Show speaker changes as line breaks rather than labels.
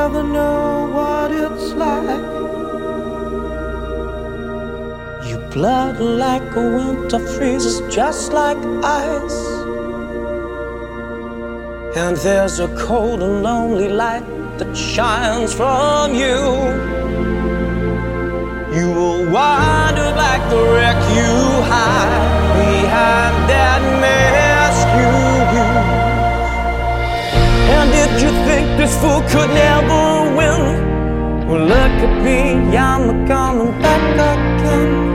ever know what it's like. Your blood like a winter freezes just like ice. And there's a cold and lonely light that shines from you. You will wander like the wreck you hide behind that mask you use. And did you think this fool could never win? Well, look at me, I'm coming back again.